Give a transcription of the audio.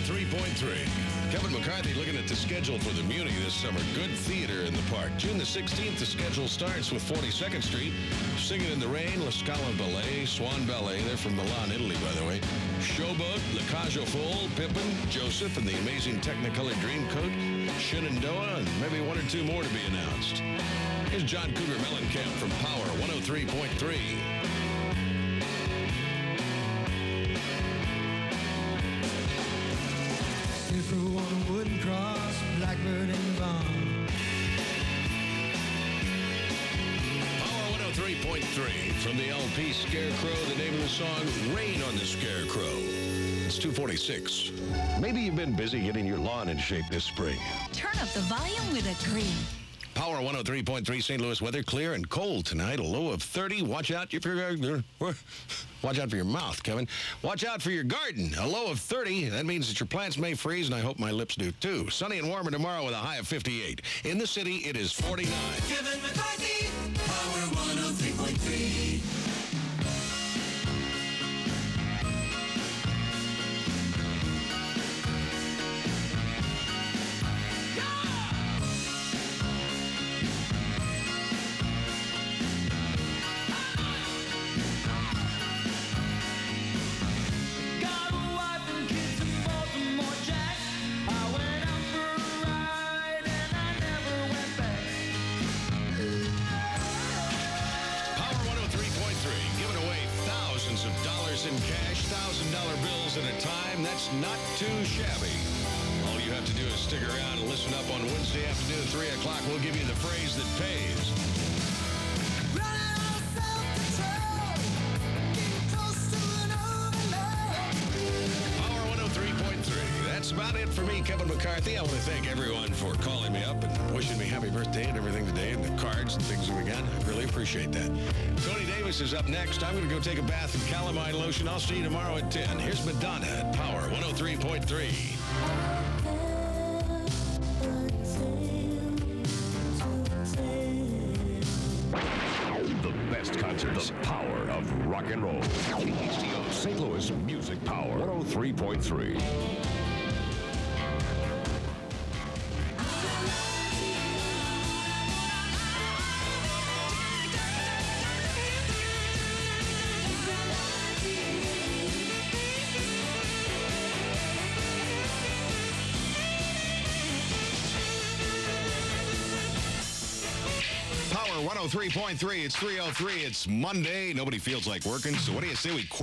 103.3. Kevin McCarthy looking at the schedule for the Muni this summer. Good theater in the park. June the 16th, the schedule starts with 42nd Street. Singing in the Rain, La Scala Ballet, Swan Ballet. They're from Milan, Italy, by the way. Showboat, La Cage aux Folles, Pippin, Joseph, and the amazing Technicolor Dreamcoat, Shenandoah, and maybe one or two more to be announced. Here's John Cougar Mellencamp from Power 103.3. Through on a wooden cross, blackbird in the barn. Power 103.3 from the LP Scarecrow. The name of the song, Rain on the Scarecrow. It's 2:46. Maybe you've been busy getting your lawn in shape this spring. Turn up the volume with a cream. Power 103.3 St. Louis weather, clear and cold tonight. A low of 30. Watch out for your mouth, Kevin. Watch out for your garden. A low of 30. That means that your plants may freeze, and I hope my lips do too. Sunny and warmer tomorrow with a high of 58. In the city, it is 49. Kevin McCarthy, Power 103.3. In cash, $1,000 bills at a time. That's not too shabby. All you have to do is stick around and listen up on Wednesday afternoon at 3 o'clock. We'll give you the phrase that pays. Power 103.3. That's about it for me, Kevin McCarthy. I want to thank everyone for calling me up and wishing me happy birthday and everything today, and the cards and things that we got. I really appreciate that. Tony Davis is up next. I'm going to go take a bath in calamine lotion. I'll see you tomorrow at 10. Here's Madonna at Power 103.3. The best concerts. The power of rock and roll. KHTO St. Louis Music Power 103.3. Power 103.3. It's 3:03. It's Monday. Nobody feels like working. So what do you say we quit?